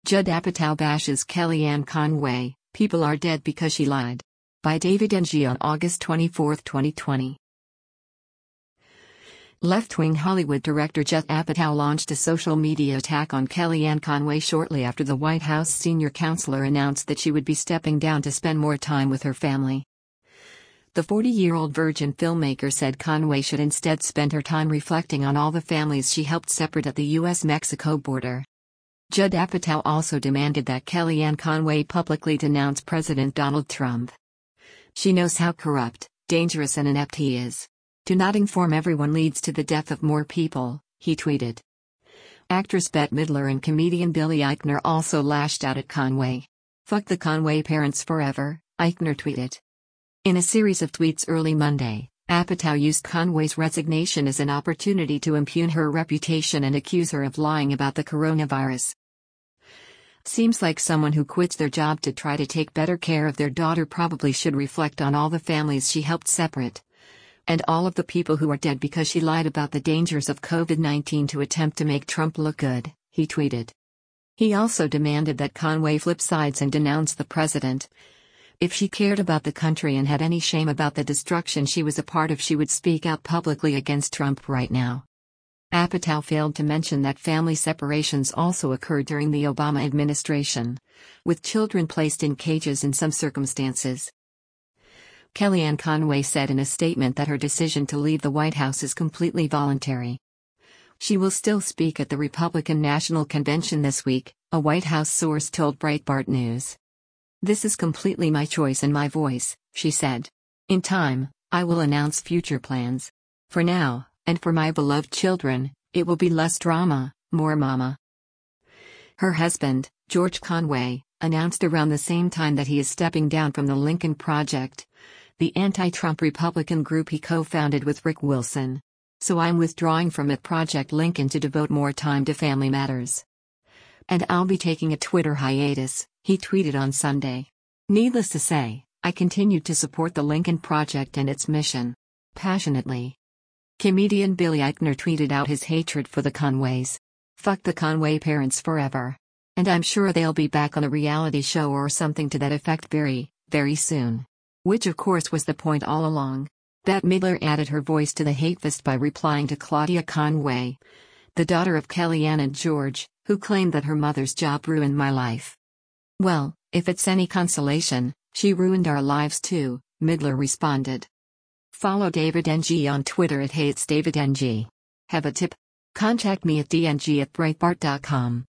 Judd Apatow bashes Kellyanne Conway, people are dead because she lied. By David Ng on August 24, 2020. Left-wing Hollywood director Judd Apatow launched a social media attack on Kellyanne Conway shortly after the White House senior counselor announced that she would be stepping down to spend more time with her family. The 40-year-old Virgin filmmaker said Conway should instead spend her time reflecting on all the families she helped separate at the U.S.-Mexico border. Judd Apatow also demanded that Kellyanne Conway publicly denounce President Donald Trump. She knows how corrupt, dangerous and inept he is. To not inform everyone leads to the death of more people, he tweeted. Actress Bette Midler and comedian Billy Eichner also lashed out at Conway. Fuck the Conway parents forever, Eichner tweeted. In a series of tweets early Monday, Apatow used Conway's resignation as an opportunity to impugn her reputation and accuse her of lying about the coronavirus. Seems like someone who quits their job to try to take better care of their daughter probably should reflect on all the families she helped separate. And all of the people who are dead because she lied about the dangers of COVID-19 to attempt to make Trump look good, he tweeted. He also demanded that Conway flip sides and denounce the president. If she cared about the country and had any shame about the destruction she was a part of, she would speak out publicly against Trump right now. Apatow failed to mention that family separations also occurred during the Obama administration, with children placed in cages in some circumstances. Kellyanne Conway said in a statement that her decision to leave the White House is completely voluntary. She will still speak at the Republican National Convention this week, a White House source told Breitbart News. This is completely my choice and my voice, she said. In time, I will announce future plans. For now, and for my beloved children, it will be less drama, more mama. Her husband, George Conway, announced around the same time that he is stepping down from the Lincoln Project, the anti-Trump Republican group he co-founded with Rick Wilson. So I'm withdrawing from it, Project Lincoln, to devote more time to family matters. And I'll be taking a Twitter hiatus, he tweeted on Sunday. Needless to say, I continue to support the Lincoln Project and its mission. Passionately. Comedian Billy Eichner tweeted out his hatred for the Conways. Fuck the Conway parents forever. And I'm sure they'll be back on a reality show or something to that effect very, very soon. Which of course was the point all along. Bette Midler added her voice to the hate fest by replying to Claudia Conway, the daughter of Kellyanne and George, who claimed that her mother's job ruined my life. Well, if it's any consolation, she ruined our lives too, Midler responded. Follow David Ng on Twitter at @HeyIt'sDavidNG. Have a tip? Contact me at dng@breitbart.com.